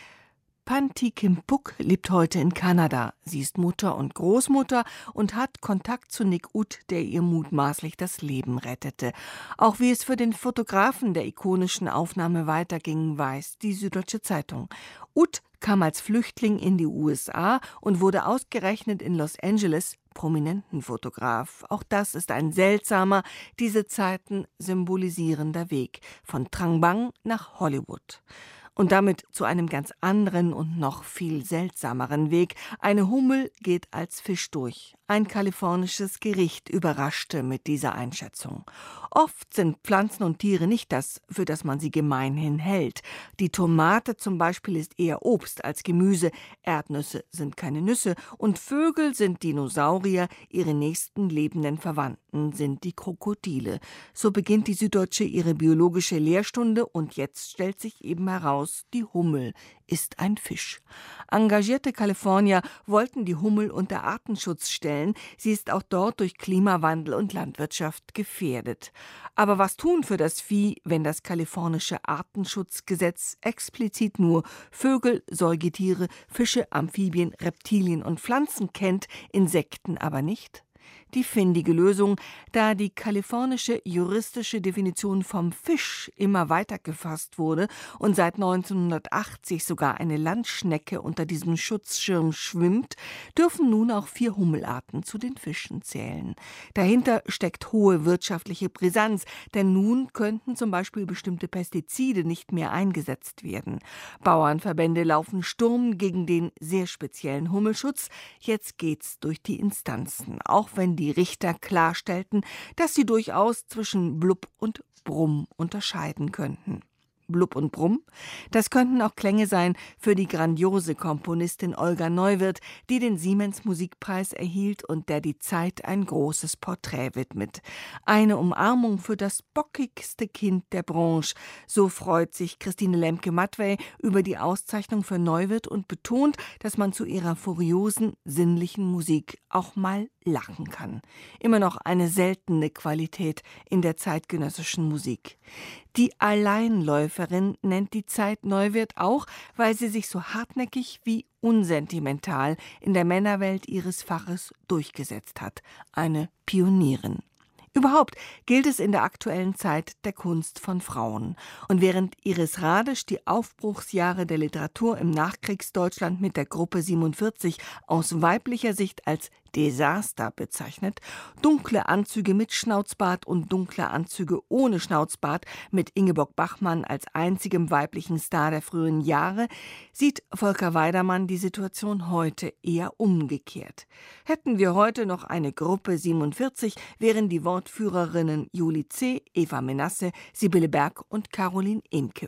Panti Kimpuk lebt heute in Kanada. Sie ist Mutter und Großmutter und hat Kontakt zu Nick Ut, der ihr mutmaßlich das Leben rettete. Auch wie es für den Fotografen der ikonischen Aufnahme weiterging, weiß die Süddeutsche Zeitung. Ut kam als Flüchtling in die U S A und wurde ausgerechnet in Los Angeles Prominentenfotograf. Auch das ist ein seltsamer, diese Zeiten symbolisierender Weg von Trang Bang nach Hollywood. Und damit zu einem ganz anderen und noch viel seltsameren Weg. Eine Hummel geht als Fisch durch. Ein kalifornisches Gericht überraschte mit dieser Einschätzung. Oft sind Pflanzen und Tiere nicht das, für das man sie gemeinhin hält. Die Tomate zum Beispiel ist eher Obst als Gemüse, Erdnüsse sind keine Nüsse und Vögel sind Dinosaurier, ihre nächsten lebenden Verwandten sind die Krokodile. So beginnt die Süddeutsche ihre biologische Lehrstunde und jetzt stellt sich eben heraus, die Hummel ist ein Fisch. Engagierte Kalifornier wollten die Hummel unter Artenschutz stellen. Sie ist auch dort durch Klimawandel und Landwirtschaft gefährdet. Aber was tun für das Vieh, wenn das kalifornische Artenschutzgesetz explizit nur Vögel, Säugetiere, Fische, Amphibien, Reptilien und Pflanzen kennt, Insekten aber nicht? Die findige Lösung, da die kalifornische juristische Definition vom Fisch immer weiter gefasst wurde und seit neunzehnhundertachtzig sogar eine Landschnecke unter diesem Schutzschirm schwimmt, dürfen nun auch vier Hummelarten zu den Fischen zählen. Dahinter steckt hohe wirtschaftliche Brisanz, denn nun könnten zum Beispiel bestimmte Pestizide nicht mehr eingesetzt werden. Bauernverbände laufen Sturm gegen den sehr speziellen Hummelschutz. Jetzt geht's durch die Instanzen, auch wenn die Richter klarstellten, dass sie durchaus zwischen Blub und Brumm unterscheiden könnten. Blub und Brumm, das könnten auch Klänge sein für die grandiose Komponistin Olga Neuwirth, die den Siemens-Musikpreis erhielt und der die Zeit ein großes Porträt widmet. Eine Umarmung für das bockigste Kind der Branche. So freut sich Christine Lemke-Matvey über die Auszeichnung für Neuwirth und betont, dass man zu ihrer furiosen, sinnlichen Musik auch mal lachen kann. Immer noch eine seltene Qualität in der zeitgenössischen Musik. Die Alleinläuferin nennt die Zeit Neuwirth auch, weil sie sich so hartnäckig wie unsentimental in der Männerwelt ihres Faches durchgesetzt hat. Eine Pionierin. Überhaupt gilt es in der aktuellen Zeit der Kunst von Frauen. Und während Iris Radisch die Aufbruchsjahre der Literatur im Nachkriegsdeutschland mit der Gruppe siebenundvierzig aus weiblicher Sicht als Desaster bezeichnet, dunkle Anzüge mit Schnauzbart und dunkle Anzüge ohne Schnauzbart mit Ingeborg Bachmann als einzigem weiblichen Star der frühen Jahre, sieht Volker Weidermann die Situation heute eher umgekehrt. Hätten wir heute noch eine Gruppe siebenundvierzig, wären die Wortführerinnen Julie C., Eva Menasse, Sibylle Berg und Caroline Emke.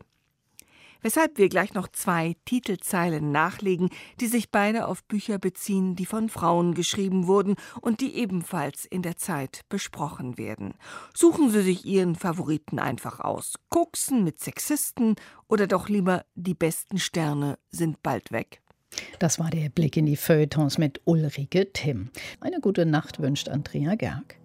Weshalb wir gleich noch zwei Titelzeilen nachlegen, die sich beide auf Bücher beziehen, die von Frauen geschrieben wurden und die ebenfalls in der Zeit besprochen werden. Suchen Sie sich Ihren Favoriten einfach aus. Koksen mit Sexisten oder doch lieber die besten Sterne sind bald weg. Das war der Blick in die Feuilletons mit Ulrike Timm. Eine gute Nacht wünscht Andrea Gerg.